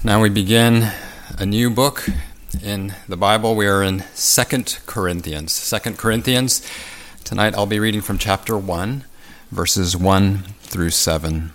Now we begin a new book in the Bible. We are in 2 Corinthians. 2 Corinthians. Tonight I'll be reading from chapter 1, verses 1 through 7.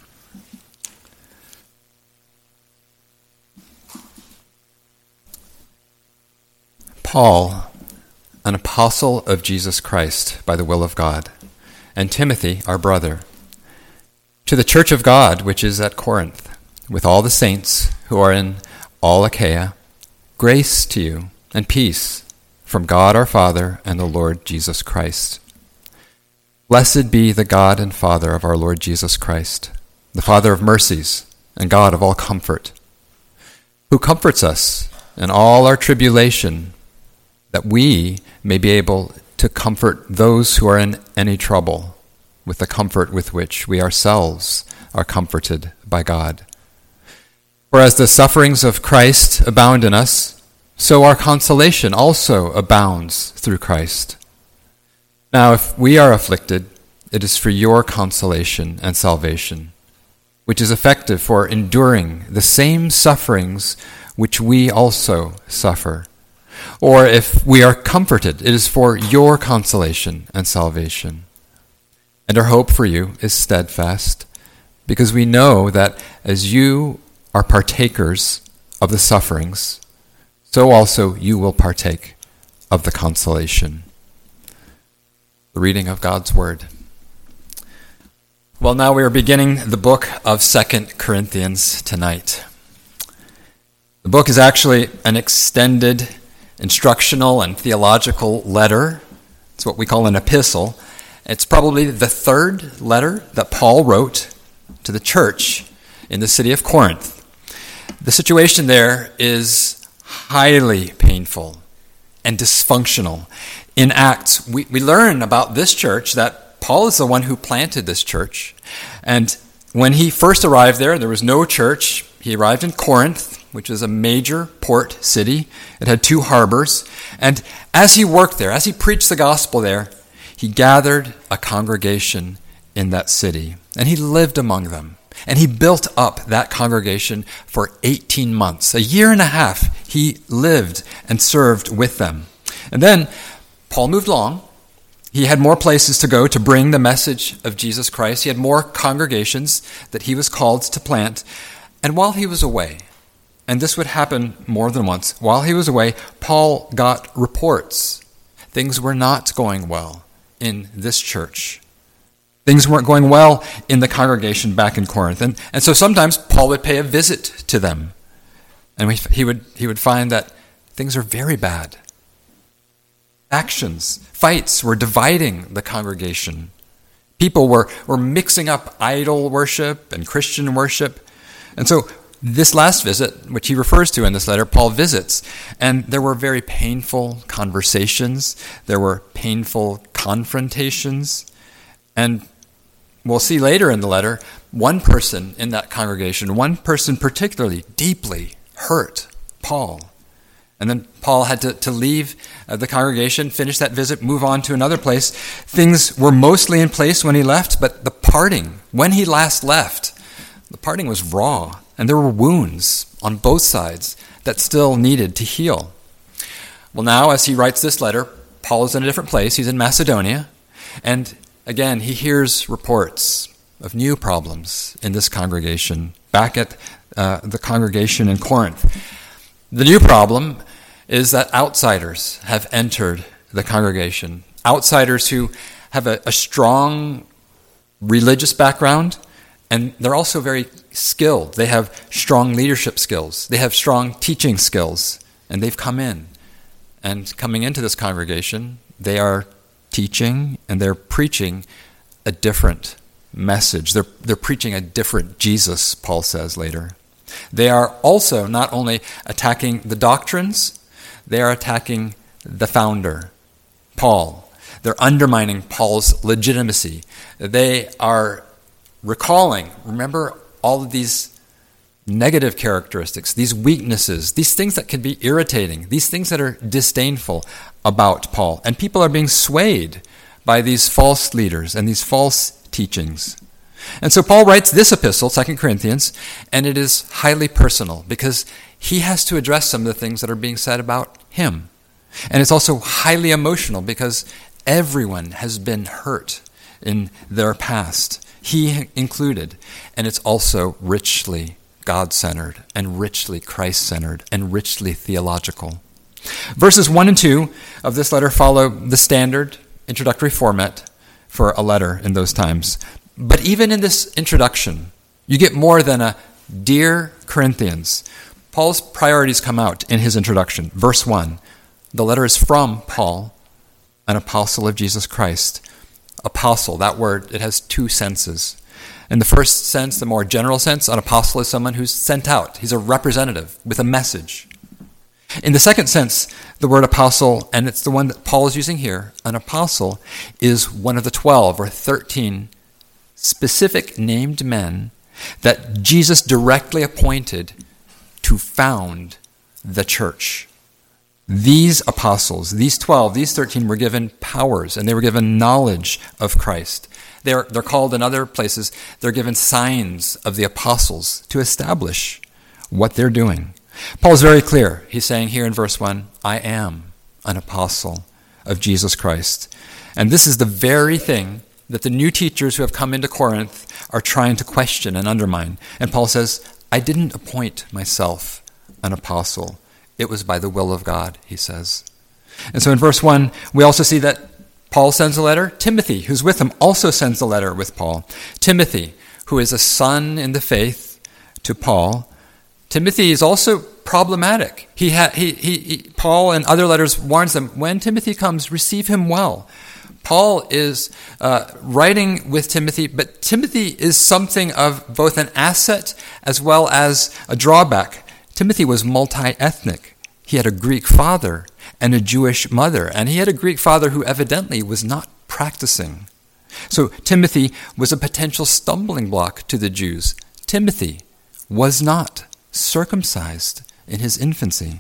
Paul, an apostle of Jesus Christ by the will of God, and Timothy, our brother, to the church of God which is at Corinth, with all the saints who are in all Achaia, grace to you and peace from God our Father and the Lord Jesus Christ. Blessed be the God and Father of our Lord Jesus Christ, the Father of mercies and God of all comfort, who comforts us in all our tribulation, that we may be able to comfort those who are in any trouble with the comfort with which we ourselves are comforted by God. For as the sufferings of Christ abound in us, so our consolation also abounds through Christ. Now if we are afflicted, it is for your consolation and salvation, which is effective for enduring the same sufferings which we also suffer. Or if we are comforted, it is for your consolation and salvation. And our hope for you is steadfast, because we know that as you are partakers of the sufferings, so also you will partake of the consolation. The reading of God's Word. Well, now we are beginning the book of 2 Corinthians tonight. The book is actually an extended instructional and theological letter. It's what we call an epistle. It's probably the third letter that Paul wrote to the church in the city of Corinth. The situation there is highly painful and dysfunctional. In Acts, we learn about this church that Paul is the one who planted this church. And when he first arrived there was no church. He arrived in Corinth, which is a major port city. It had 2 harbors. And as he worked there, as he preached the gospel there, he gathered a congregation in that city. And he lived among them. And he built up that congregation for 18 months. A year and a half, he lived and served with them. And then Paul moved along. He had more places to go to bring the message of Jesus Christ. He had more congregations that he was called to plant. And while he was away, and this would happen more than once, while he was away, Paul got reports. Things were not going well in this church. Things weren't going well in the congregation back in Corinth. And so sometimes Paul would pay a visit to them. And he would find that things are very bad. Fights were dividing the congregation. People were mixing up idol worship and Christian worship. And so this last visit, which he refers to in this letter, Paul visits. And there were very painful conversations. There were painful confrontations. And we'll see later in the letter, one person in that congregation, one person particularly deeply hurt Paul. And then Paul had to leave the congregation, finish that visit, move on to another place. Things were mostly in place when he left, but the parting, when he last left, the parting was raw. And there were wounds on both sides that still needed to heal. Well, now as he writes this letter, Paul is in a different place. He's in Macedonia. And again, he hears reports of new problems in this congregation, back at the congregation in Corinth. The new problem is that outsiders have entered the congregation. Outsiders who have a strong religious background, and they're also very skilled. They have strong leadership skills. They have strong teaching skills, and they've come in. And coming into this congregation, they are teaching and they're preaching a different message. They're preaching a different Jesus, Paul says later. They are also not only attacking the doctrines, they are attacking the founder, Paul. They're undermining Paul's legitimacy. They are recalling, remember all of these negative characteristics, these weaknesses, these things that can be irritating, these things that are disdainful about Paul. And people are being swayed by these false leaders and these false teachings. And so Paul writes this epistle, 2 Corinthians, and it is highly personal because he has to address some of the things that are being said about him. And it's also highly emotional because everyone has been hurt in their past, he included. And it's also richly God-centered and richly Christ-centered and richly theological. Verses 1 and 2 of this letter follow the standard introductory format for a letter in those times. But even in this introduction, you get more than a "Dear Corinthians." Paul's priorities come out in his introduction. Verse 1, the letter is from Paul, an apostle of Jesus Christ. Apostle, that word, it has two senses. In the first sense, the more general sense, an apostle is someone who's sent out. He's a representative with a message. In the second sense, the word apostle, and it's the one that Paul is using here, an apostle is one of the 12 or 13 specific named men that Jesus directly appointed to found the church. These apostles, these 12, these 13 were given powers and they were given knowledge of Christ. They're called in other places, they're given signs of the apostles to establish what they're doing. Paul's very clear. He's saying here in verse 1, I am an apostle of Jesus Christ. And this is the very thing that the new teachers who have come into Corinth are trying to question and undermine. And Paul says, I didn't appoint myself an apostle. It was by the will of God, he says. And so in verse 1, we also see that Paul sends a letter. Timothy, who's with him, also sends a letter with Paul. Timothy, who is a son in the faith to Paul. Timothy is also problematic. Paul in other letters warns them, when Timothy comes, receive him well. Paul is writing with Timothy, but Timothy is something of both an asset as well as a drawback. Timothy was multi-ethnic. He had a Greek father and a Jewish mother, and he had a Greek father who evidently was not practicing. So Timothy was a potential stumbling block to the Jews. Timothy was not circumcised in his infancy.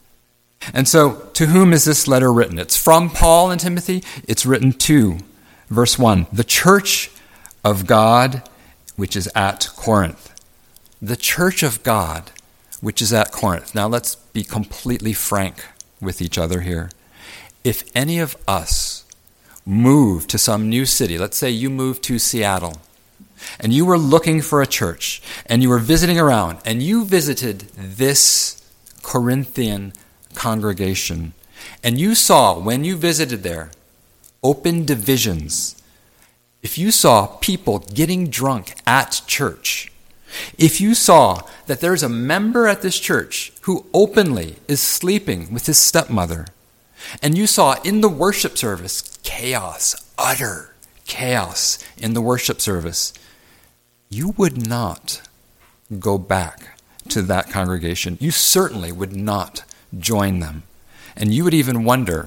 And so, to whom is this letter written? It's from Paul and Timothy. It's written to, verse 1, the church of God which is at Corinth. The church of God which is at Corinth. Now let's be completely frank with each other here. If any of us move to some new city, let's say you moved to Seattle, and you were looking for a church, and you were visiting around, and you visited this Corinthian congregation, and you saw, when you visited there, open divisions. If you saw people getting drunk at church, if you saw that there's a member at this church who openly is sleeping with his stepmother, and you saw in the worship service chaos, utter chaos in the worship service, you would not go back to that congregation. You certainly would not join them. And you would even wonder,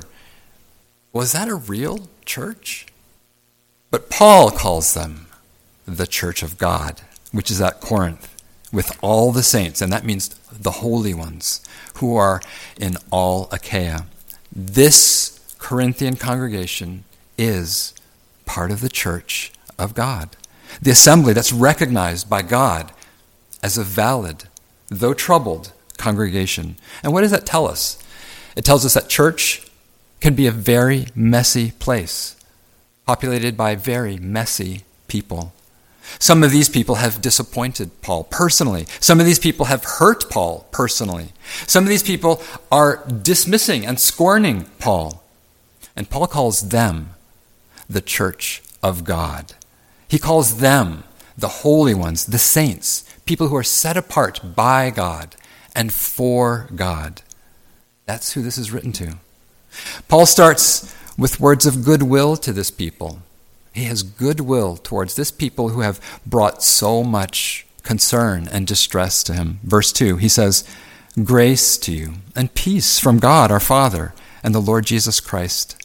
was that a real church? But Paul calls them the church of God, which is at Corinth, with all the saints, and that means the holy ones who are in all Achaia. This Corinthian congregation is part of the church of God, the assembly that's recognized by God as a valid, though troubled, congregation. And what does that tell us? It tells us that church can be a very messy place, populated by very messy people. Some of these people have disappointed Paul personally. Some of these people have hurt Paul personally. Some of these people are dismissing and scorning Paul. And Paul calls them the church of God. He calls them the holy ones, the saints, people who are set apart by God and for God. That's who this is written to. Paul starts with words of goodwill to this people. He has goodwill towards this people who have brought so much concern and distress to him. Verse 2, he says, grace to you and peace from God our Father and the Lord Jesus Christ.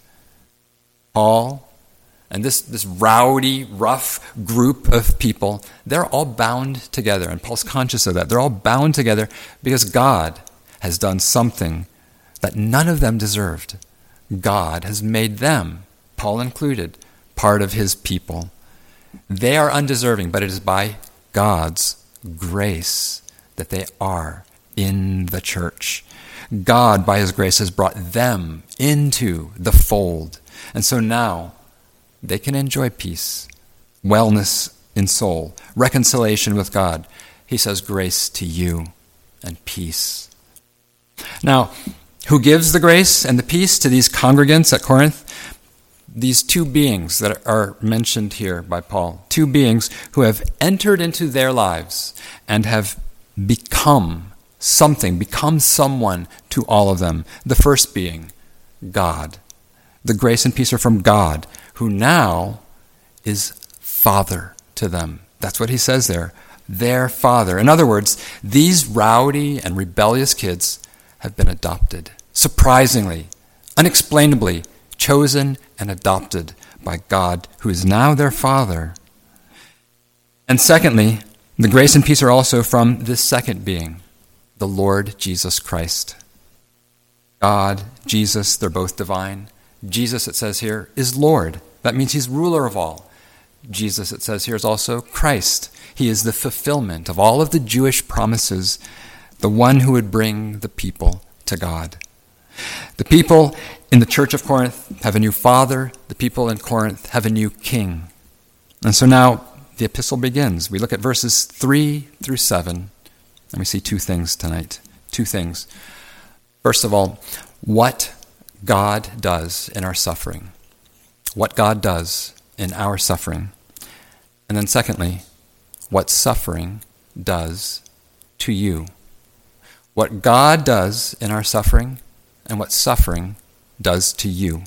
Paul and this rowdy, rough group of people, they're all bound together. And Paul's conscious of that. They're all bound together because God has done something that none of them deserved. God has made them, Paul included, part of his people. They are undeserving, but it is by God's grace that they are in the church. God, by his grace, has brought them into the fold. And so now they can enjoy peace, wellness in soul, reconciliation with God. He says grace to you and peace. Now, who gives the grace and the peace to these congregants at Corinth? These two beings that are mentioned here by Paul, two beings who have entered into their lives and have become something, become someone to all of them. The first being, God. The grace and peace are from God, who now is Father to them. That's what he says there. Their Father. In other words, these rowdy and rebellious kids have been adopted. Surprisingly, unexplainably, chosen and adopted by God, who is now their Father. And secondly, the grace and peace are also from this second being, the Lord Jesus Christ. God, Jesus, they're both divine. Jesus, it says here, is Lord. That means he's ruler of all. Jesus, it says here, is also Christ. He is the fulfillment of all of the Jewish promises, the one who would bring the people to God. The people in the church of Corinth have a new father. The people in Corinth have a new king. And so now the epistle begins. We look at verses 3 through 7, and we see two things tonight. Two things. First of all, what God does in our suffering. What God does in our suffering. And then secondly, what suffering does to you. What God does in our suffering and what suffering does to you.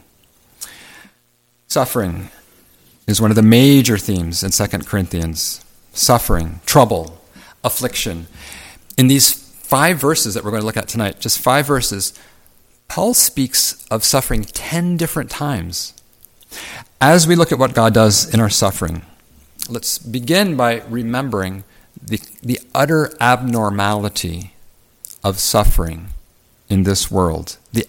Suffering is one of the major themes in 2 Corinthians. Suffering, trouble, affliction. In these 5 verses that we're going to look at tonight, just 5 verses, Paul speaks of suffering 10 different times. As we look at what God does in our suffering, let's begin by remembering the utter abnormality of suffering in this world, the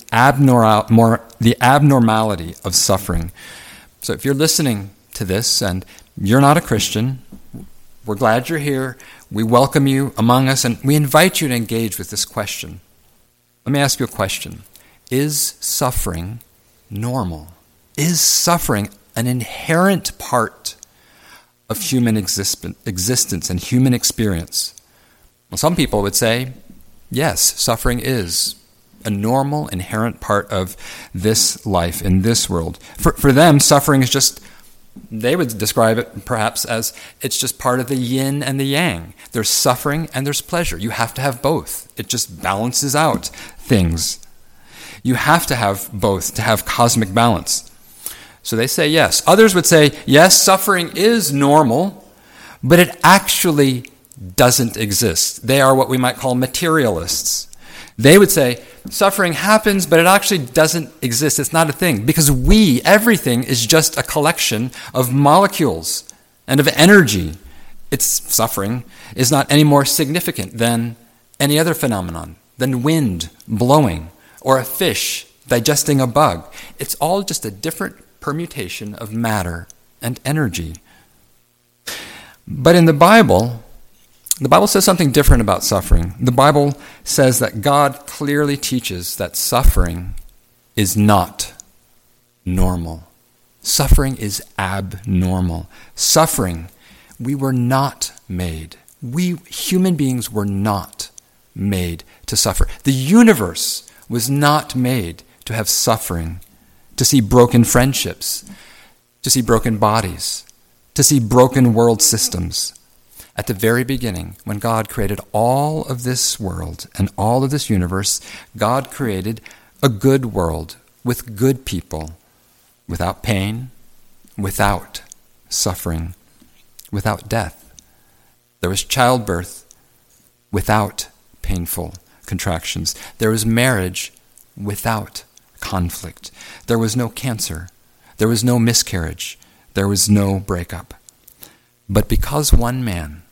abnormality of suffering. So if you're listening to this and you're not a Christian, we're glad you're here. We welcome you among us, and we invite you to engage with this question. Let me ask you a question. Is suffering normal? Is suffering an inherent part of human existence and human experience? Well, some people would say, yes, suffering is a normal, inherent part of this life in this world. For them, suffering is just, they would describe it perhaps as it's just part of the yin and the yang. There's suffering and there's pleasure. You have to have both. It just balances out things. You have to have both to have cosmic balance. So they say yes. Others would say, yes, suffering is normal, but it actually doesn't exist. They are what we might call materialists. They would say, suffering happens, but it actually doesn't exist. It's not a thing. Because everything is just a collection of molecules and of energy. Its suffering is not any more significant than any other phenomenon, than wind blowing or a fish digesting a bug. It's all just a different permutation of matter and energy. But in the Bible says something different about suffering. The Bible says that God clearly teaches that suffering is not normal. Suffering is abnormal. Suffering, we were not made. We human beings were not made to suffer. The universe was not made to have suffering, to see broken friendships, to see broken bodies, to see broken world systems. At the very beginning, when God created all of this world and all of this universe, God created a good world with good people, without pain, without suffering, without death. There was childbirth without painful contractions. There was marriage without conflict. There was no cancer. There was no miscarriage. There was no breakup. But because one man,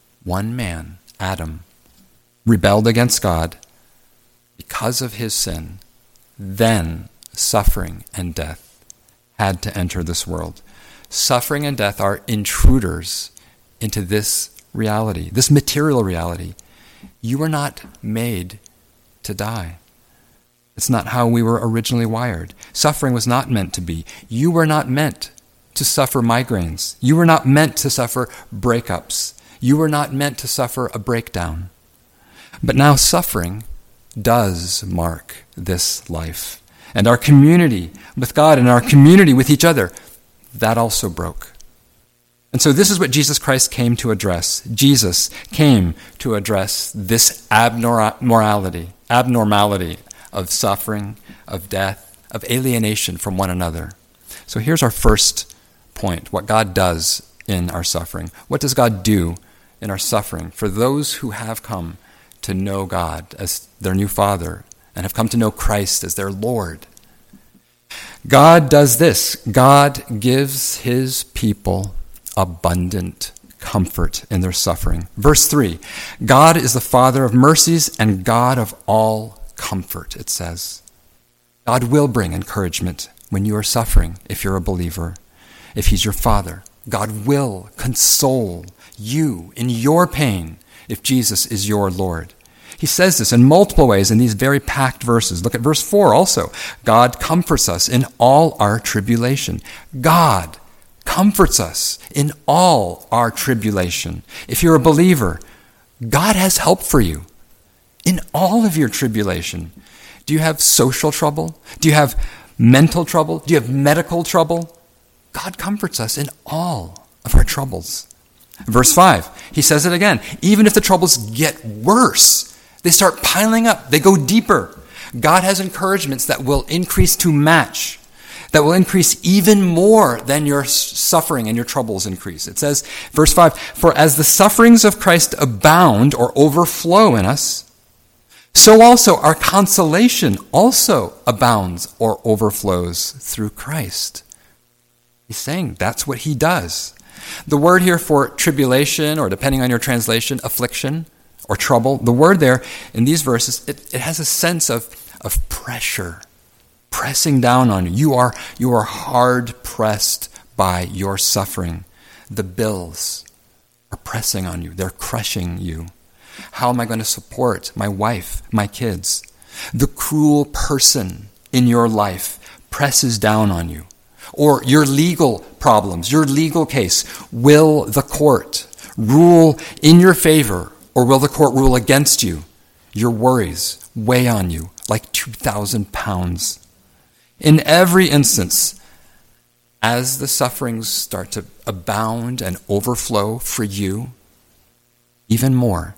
Adam, rebelled against God, because of his sin, then suffering and death had to enter this world. Suffering and death are intruders into this reality, this material reality. You were not made to die. It's not how we were originally wired. Suffering was not meant to be. You were not meant to suffer migraines. You were not meant to suffer breakups. You were not meant to suffer a breakdown. But now suffering does mark this life. And our community with God and our community with each other, that also broke. And so this is what Jesus Christ came to address. Jesus came to address this abnormality of suffering, of death, of alienation from one another. So here's our first point, what God does in our suffering. What does God do in our suffering for those who have come to know God as their new Father and have come to know Christ as their Lord? God does this. God gives his people abundant comfort in their suffering. Verse 3, God is the Father of mercies and God of all comfort, it says. God will bring encouragement when you are suffering, if you're a believer, if he's your Father. God will console you in your pain if Jesus is your Lord. He says this in multiple ways in these very packed verses. Look at verse 4 also. God comforts us in all our tribulation. God comforts us in all our tribulation. If you're a believer, God has help for you in all of your tribulation. Do you have social trouble? Do you have mental trouble? Do you have medical trouble? God comforts us in all of our troubles. Verse 5, he says it again. Even if the troubles get worse, they start piling up, they go deeper, God has encouragements that will increase to match, that will increase even more than your suffering and your troubles increase. It says, verse 5, for as the sufferings of Christ abound or overflow in us, so also our consolation also abounds or overflows through Christ. He's saying that's what he does. The word here for tribulation, or depending on your translation, affliction or trouble, the word there in these verses, it has a sense of pressure, pressing down on you. You are hard pressed by your suffering. The bills are pressing on you. They're crushing you. How am I going to support my wife, my kids? The cruel person in your life presses down on you. Or your legal problems, your legal case. Will the court rule in your favor, or will the court rule against you? Your worries weigh on you like 2,000 pounds. In every instance, as the sufferings start to abound and overflow for you, even more,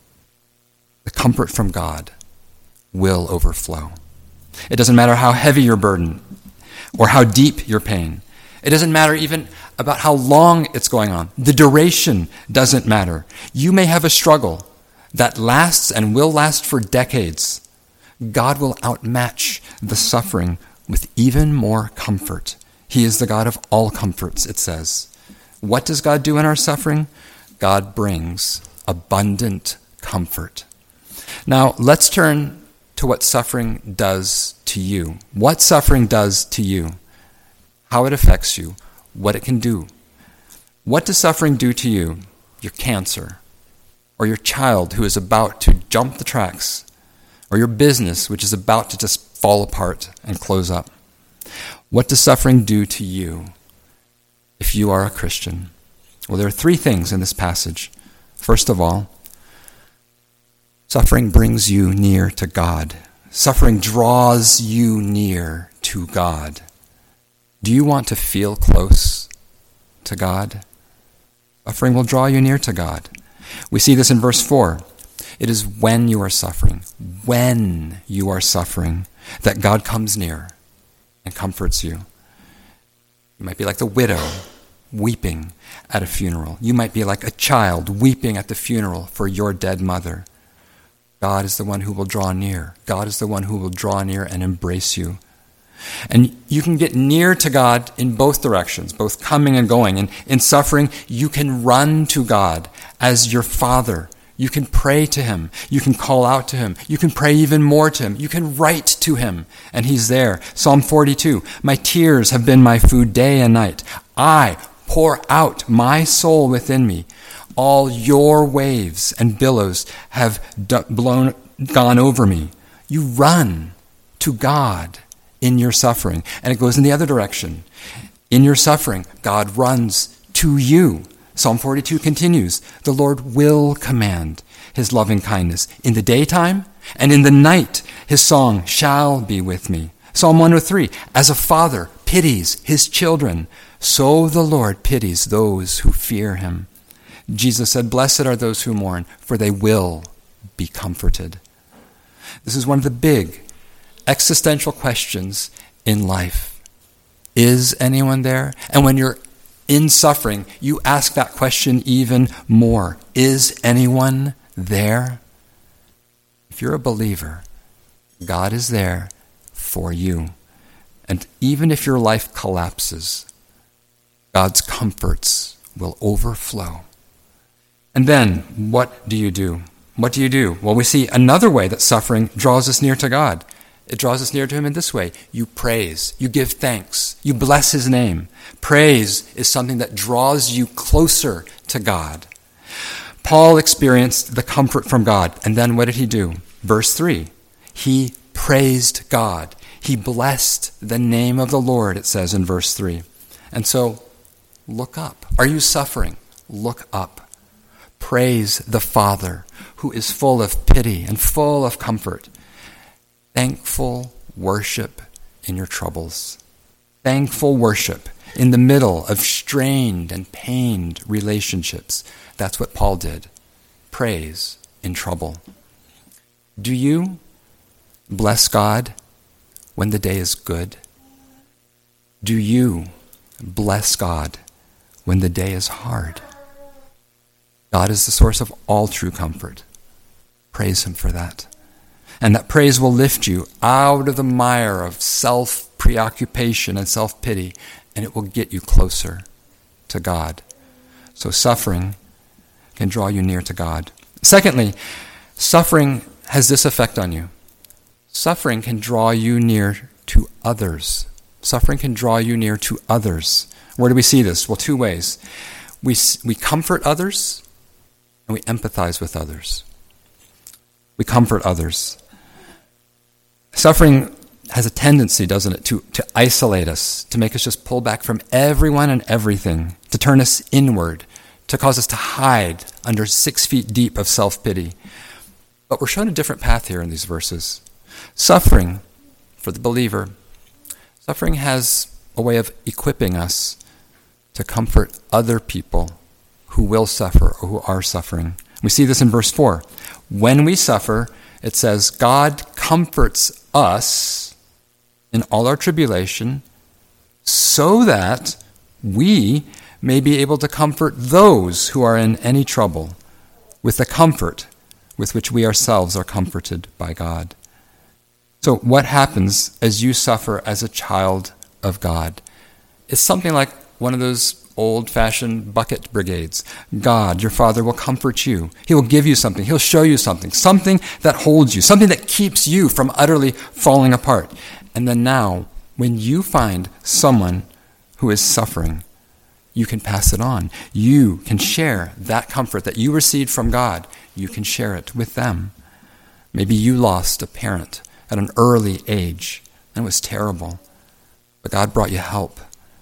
the comfort from God will overflow. It doesn't matter how heavy your burden or how deep your pain. It doesn't matter even about how long it's going on. The duration doesn't matter. You may have a struggle that lasts and will last for decades. God will outmatch the suffering with even more comfort. He is the God of all comforts, it says. What does God do in our suffering? God brings abundant comfort. Now, let's turn to what suffering does to you. What suffering does to you. How it affects you. What it can do. What does suffering do to you? Your cancer. Or your child who is about to jump the tracks. Or your business which is about to just fall apart and close up. What does suffering do to you if you are a Christian? Well, there are three things in this passage. First of all, suffering brings you near to God. Suffering draws you near to God. Do you want to feel close to God? Suffering will draw you near to God. We see this in verse 4. It is when you are suffering, that God comes near and comforts you. You might be like the widow weeping at a funeral. You might be like a child weeping at the funeral for your dead mother. God is the one who will draw near. God is the one who will draw near and embrace you. And you can get near to God in both directions, both coming and going. And in suffering, you can run to God as your Father. You can pray to him. You can call out to him. You can pray even more to him. You can write to him, and he's there. Psalm 42, my tears have been my food day and night. I pour out my soul within me. All your waves and billows have gone over me. You run to God in your suffering. And it goes in the other direction. In your suffering, God runs to you. Psalm 42 continues, the Lord will command his loving kindness in the daytime, and in the night his song shall be with me. Psalm 103, as a father pities his children, so the Lord pities those who fear him. Jesus said, blessed are those who mourn, for they will be comforted. This is one of the big existential questions in life. Is anyone there? And when you're in suffering, you ask that question even more. Is anyone there? If you're a believer, God is there for you. And even if your life collapses, God's comforts will overflow. And then, what do you do? What do you do? Well, we see another way that suffering draws us near to God. It draws us near to him in this way. You praise. You give thanks. You bless his name. Praise is something that draws you closer to God. Paul experienced the comfort from God. And then what did he do? Verse 3. He praised God. He blessed the name of the Lord, it says in verse 3. And so, look up. Are you suffering? Look up. Praise the Father, who is full of pity and full of comfort. Thankful worship in your troubles. Thankful worship in the middle of strained and pained relationships. That's what Paul did. Praise in trouble. Do you bless God when the day is good? Do you bless God when the day is hard? God is the source of all true comfort. Praise him for that. And that praise will lift you out of the mire of self-preoccupation and self-pity, and it will get you closer to God. So suffering can draw you near to God. Secondly, suffering has this effect on you. Suffering can draw you near to others. Suffering can draw you near to others. Where do we see this? Well, two ways. We comfort others, and we empathize with others. We comfort others. Suffering has a tendency, doesn't it, to isolate us, to make us just pull back from everyone and everything, to turn us inward, to cause us to hide under 6 feet deep of self-pity. But we're shown a different path here in these verses. Suffering, for the believer, suffering has a way of equipping us to comfort other people who will suffer or who are suffering. We see this in verse 4. When we suffer, it says, God comforts us in all our tribulation so that we may be able to comfort those who are in any trouble with the comfort with which we ourselves are comforted by God. So what happens as you suffer as a child of God? It's something like one of those old-fashioned bucket brigades. God, your Father, will comfort you. He will give you something. He'll show you something that holds you, something that keeps you from utterly falling apart. And then now, when you find someone who is suffering, you can pass it on. You can share that comfort that you received from God. You can share it with them. Maybe you lost a parent at an early age, and it was terrible. But God brought you help.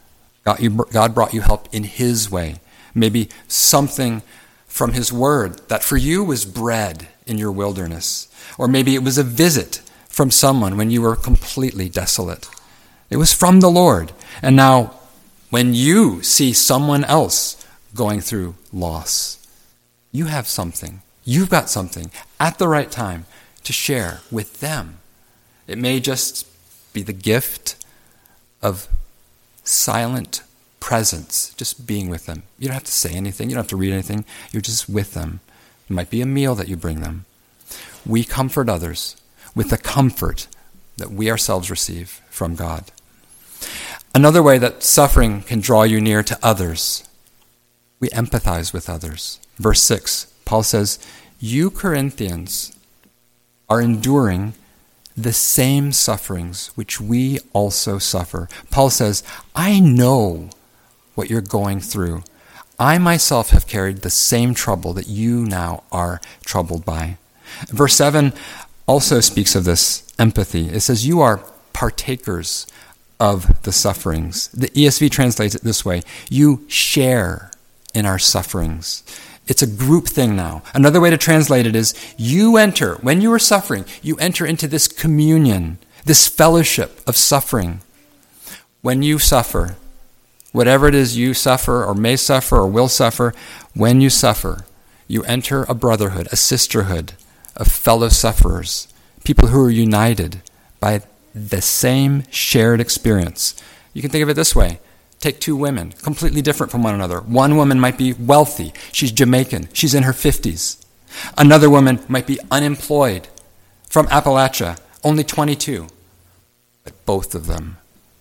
God brought you help in his way. Maybe something from his word that for you was bread in your wilderness. Or maybe it was a visit from someone when you were completely desolate. It was from the Lord. And now, when you see someone else going through loss, you have something. You've got something at the right time to share with them. It may just be the gift of silent presence, just being with them. You don't have to say anything. You don't have to read anything. You're just with them. It might be a meal that you bring them. We comfort others with the comfort that we ourselves receive from God. Another way that suffering can draw you near to others, we empathize with others. Verse 6, Paul says, you Corinthians are enduring the same sufferings which we also suffer. Paul says, I know what you're going through. I myself have carried the same trouble that you now are troubled by. Verse 7 also speaks of this empathy. It says, you are partakers of the sufferings. The ESV translates it this way: you share in our sufferings. It's a group thing now. Another way to translate it is, you enter, when you are suffering, you enter into this communion, this fellowship of suffering. When you suffer, whatever it is you suffer or may suffer or will suffer, when you suffer, you enter a brotherhood, a sisterhood of fellow sufferers, people who are united by the same shared experience. You can think of it this way. Take two women, completely different from one another. One woman might be wealthy. She's Jamaican. She's in her 50s. Another woman might be unemployed, from Appalachia, only 22. But both of them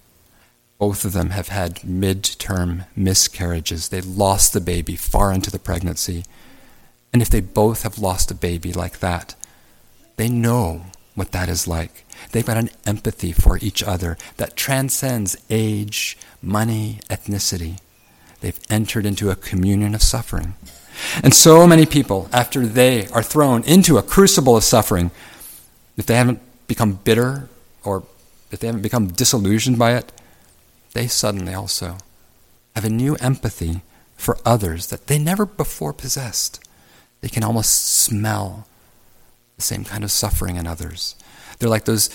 have had midterm miscarriages. They lost the baby far into the pregnancy. And if they both have lost a baby like that, they know what that is like. They've got an empathy for each other that transcends age, money, ethnicity. They've entered into a communion of suffering. And so many people, after they are thrown into a crucible of suffering, if they haven't become bitter or if they haven't become disillusioned by it, they suddenly also have a new empathy for others that they never before possessed. They can almost smell the same kind of suffering in others. They're like those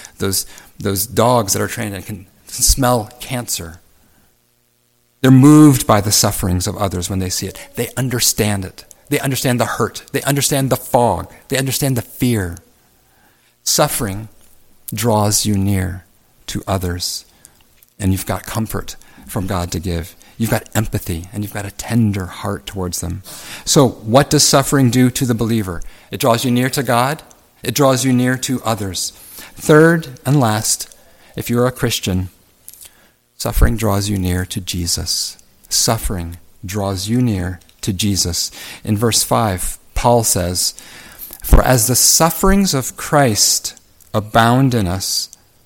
dogs that are trained and can smell cancer. They're moved by the sufferings of others when they see it. They understand it. They understand the hurt. They understand the fog. They understand the fear. Suffering draws you near to others, and you've got comfort from God to give. You've got empathy, and you've got a tender heart towards them. So what does suffering do to the believer? It draws you near to God. It draws you near to others. Third and last, if you're a Christian, suffering draws you near to Jesus. Suffering draws you near to Jesus. In verse 5, Paul says, "For as the sufferings of Christ abound in us,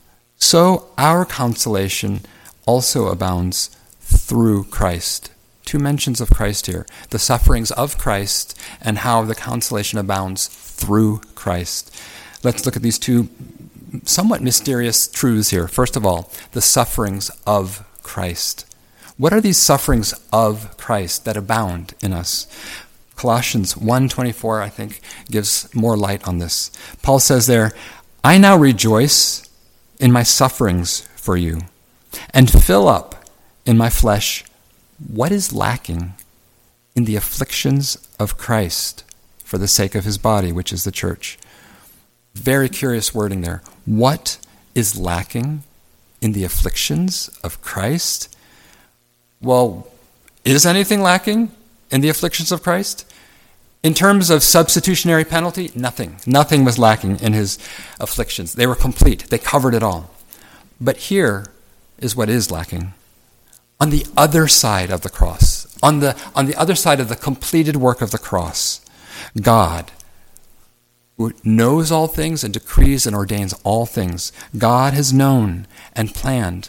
so our consolation also abounds through Christ." Two mentions of Christ here. The sufferings of Christ and how the consolation abounds through Christ. Let's look at these two somewhat mysterious truths here. First of all, the sufferings of Christ. What are these sufferings of Christ that abound in us? Colossians 1:24, I think, gives more light on this. Paul says there, "I now rejoice in my sufferings for you, and fill up in my flesh what is lacking in the afflictions of Christ for the sake of his body, which is the church." Very curious wording there. What is lacking in the afflictions of Christ? Well, is anything lacking in the afflictions of Christ? In terms of substitutionary penalty, nothing. Nothing was lacking in his afflictions. They were complete. They covered it all. But here is what is lacking. On the other side of the cross, on the other side of the completed work of the cross, God, who knows all things and decrees and ordains all things, God has known and planned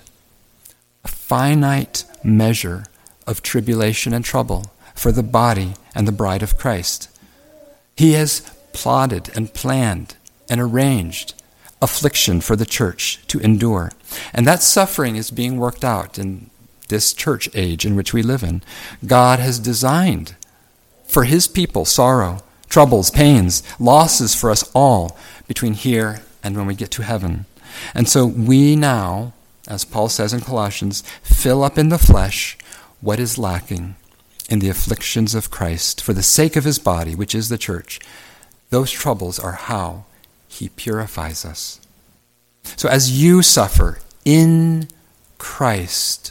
a finite measure of tribulation and trouble for the body and the bride of Christ. He has plotted and planned and arranged affliction for the church to endure. And that suffering is being worked out in this church age in which we live in. God has designed for his people sorrow, troubles, pains, losses for us all between here and when we get to heaven. And so we now, as Paul says in Colossians, fill up in the flesh what is lacking in the afflictions of Christ for the sake of his body, which is the church. Those troubles are how he purifies us. So as you suffer in Christ,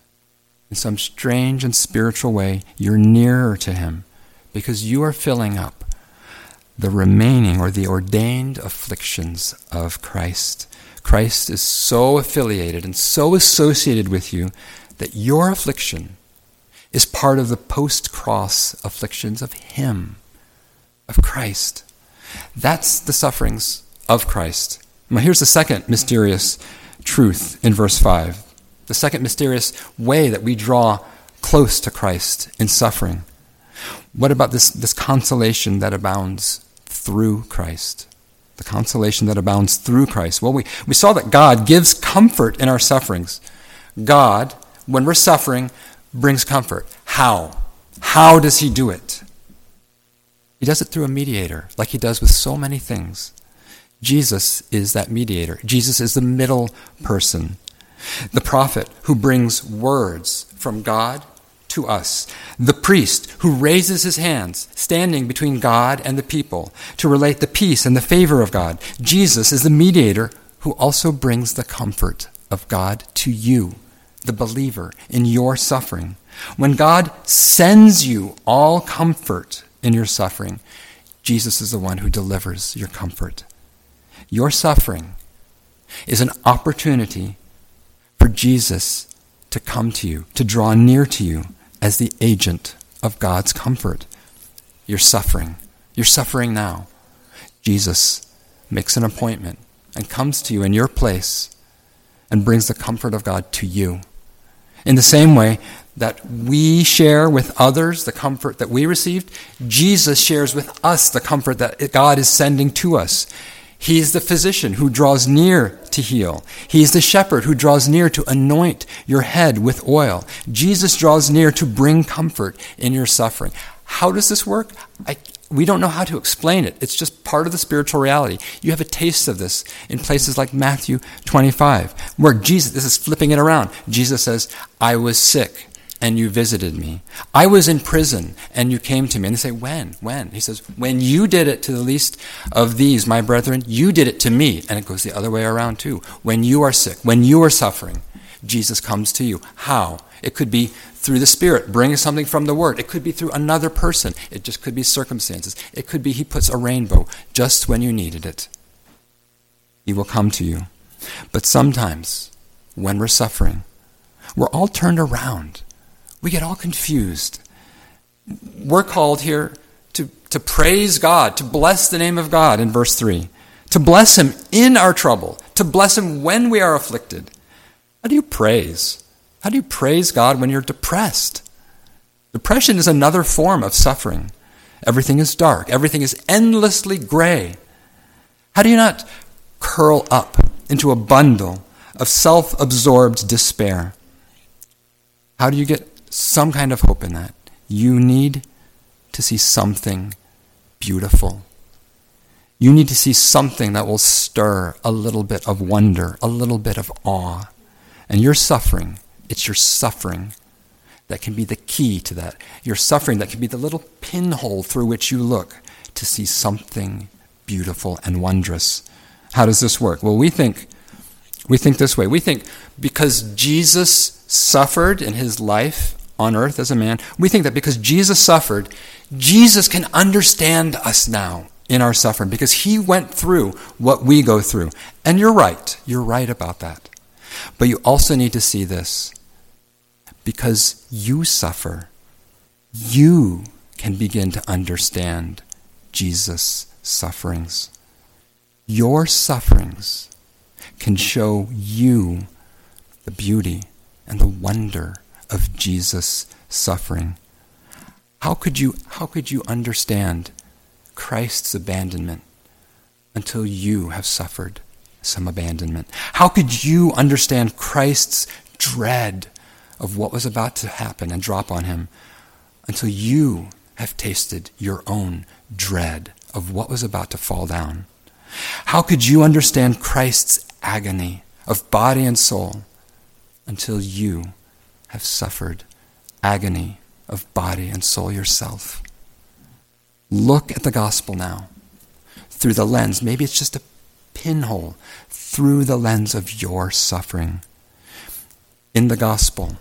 in some strange and spiritual way, you're nearer to him because you are filling up the remaining or the ordained afflictions of Christ. Christ is so affiliated and so associated with you that your affliction is part of the post-cross afflictions of him, of Christ. That's the sufferings of Christ. Now here's the second mysterious truth in verse 5. The second mysterious way that we draw close to Christ in suffering. What about this consolation that abounds through Christ? The consolation that abounds through Christ. Well, we saw that God gives comfort in our sufferings. God, when we're suffering, brings comfort. How? How does he do it? He does it through a mediator, like he does with so many things. Jesus is that mediator. Jesus is the middle person. The prophet who brings words from God to us. The priest who raises his hands, standing between God and the people, to relate the peace and the favor of God. Jesus is the mediator who also brings the comfort of God to you, the believer, in your suffering. When God sends you all comfort in your suffering, Jesus is the one who delivers your comfort. Your suffering is an opportunity for Jesus to come to you, to draw near to you as the agent of God's comfort. You're suffering now. Jesus makes an appointment and comes to you in your place and brings the comfort of God to you. In the same way that we share with others the comfort that we received, Jesus shares with us the comfort that God is sending to us. He's the physician who draws near to heal. He's the shepherd who draws near to anoint your head with oil. Jesus draws near to bring comfort in your suffering. How does this work? We don't know how to explain it. It's just part of the spiritual reality. You have a taste of this in places like Matthew 25, where Jesus, this is flipping it around. Jesus says, I was sick and you visited me. I was in prison and you came to me. And they say, when? When? He says, when you did it to the least of these, my brethren, you did it to me. And it goes the other way around too. When you are sick, when you are suffering, Jesus comes to you. How? It could be through the Spirit, bringing something from the Word. It could be through another person. It just could be circumstances. It could be he puts a rainbow just when you needed it. He will come to you. But sometimes, when we're suffering, we're all turned around. We get all confused. We're called here to praise God, to bless the name of God in verse 3, to bless him in our trouble, to bless him when we are afflicted. How do you praise? How do you praise God when you're depressed? Depression is another form of suffering. Everything is dark. Everything is endlessly gray. How do you not curl up into a bundle of self-absorbed despair? How do you get some kind of hope in that? You need to see something beautiful. You need to see something that will stir a little bit of wonder, a little bit of awe. And your suffering, it's your suffering that can be the key to that. Your suffering that can be the little pinhole through which you look to see something beautiful and wondrous. How does this work? Well, we think this way. We think because Jesus suffered in his life on earth as a man, we think that because Jesus suffered, Jesus can understand us now in our suffering because he went through what we go through. And you're right about that. But you also need to see this. Because you suffer, you can begin to understand Jesus' sufferings. Your sufferings can show you the beauty and the wonder of Jesus' suffering. How could you understand Christ's abandonment until you have suffered some abandonment? How could you understand Christ's dread of what was about to happen and drop on him until you have tasted your own dread of what was about to fall down? How could you understand Christ's agony of body and soul until you have suffered agony of body and soul yourself? Look at the gospel now through the lens, maybe it's just a pinhole, through the lens of your suffering. In the gospel,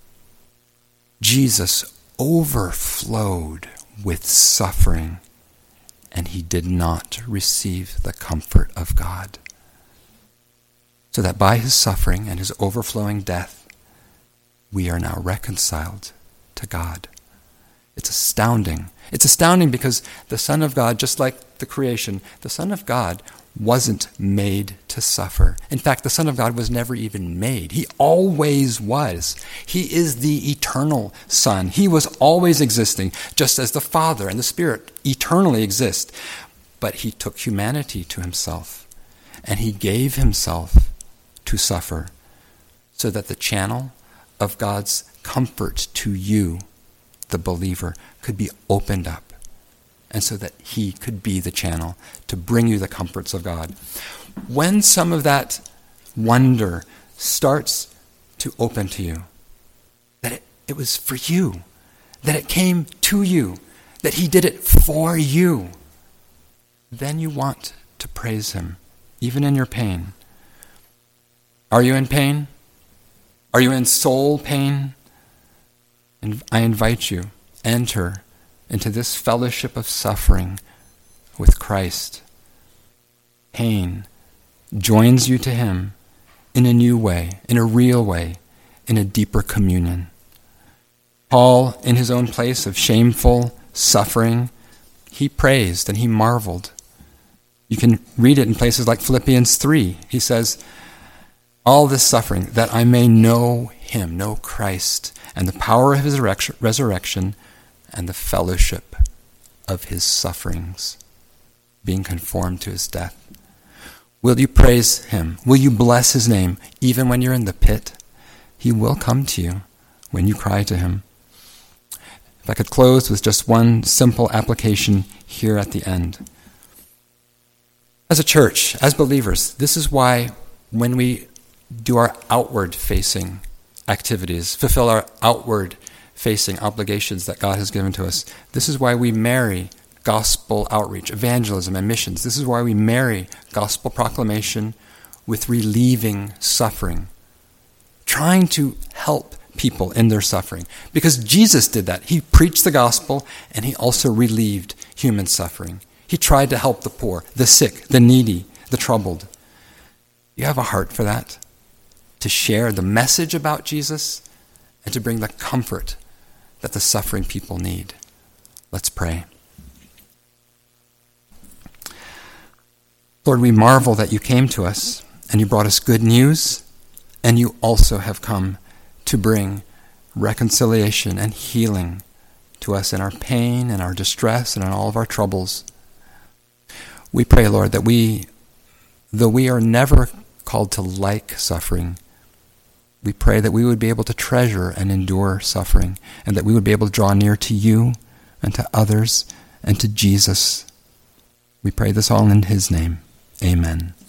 Jesus overflowed with suffering, and he did not receive the comfort of God. So that by his suffering and his overflowing death, we are now reconciled to God. It's astounding. It's astounding because the Son of God, just like the creation, the Son of God wasn't made to suffer. In fact, the Son of God was never even made. He always was. He is the eternal Son. He was always existing, just as the Father and the Spirit eternally exist. But he took humanity to himself, and he gave himself to suffer so that the channel of God's comfort to you, the believer, could be opened up, and so that he could be the channel to bring you the comforts of God. When some of that wonder starts to open to you, that it was for you, that it came to you, that he did it for you, then you want to praise him, even in your pain. Are you in pain? Are you in soul pain? And I invite you, enter into this fellowship of suffering with Christ. Pain joins you to him in a new way, in a real way, in a deeper communion. Paul, in his own place of shameful suffering, he praised and he marveled. You can read it in places like Philippians 3. He says, all this suffering, that I may know him, know Christ, and the power of his resurrection, and the fellowship of his sufferings, being conformed to his death. Will you praise him? Will you bless his name, even when you're in the pit? He will come to you when you cry to him. If I could close with just one simple application here at the end. As a church, as believers, this is why when we do our outward-facing activities, fulfill our outward-facing obligations that God has given to us, this is why we marry gospel outreach, evangelism, and missions. This is why we marry gospel proclamation with relieving suffering, trying to help people in their suffering. Because Jesus did that. He preached the gospel, and he also relieved human suffering. He tried to help the poor, the sick, the needy, the troubled. You have a heart for that? To share the message about Jesus and to bring the comfort that the suffering people need. Let's pray. Lord, we marvel that you came to us and you brought us good news, and you also have come to bring reconciliation and healing to us in our pain and our distress and in all of our troubles. We pray, Lord, that though we are never called to like suffering, we pray that we would be able to treasure and endure suffering, and that we would be able to draw near to you and to others and to Jesus. We pray this all in his name. Amen.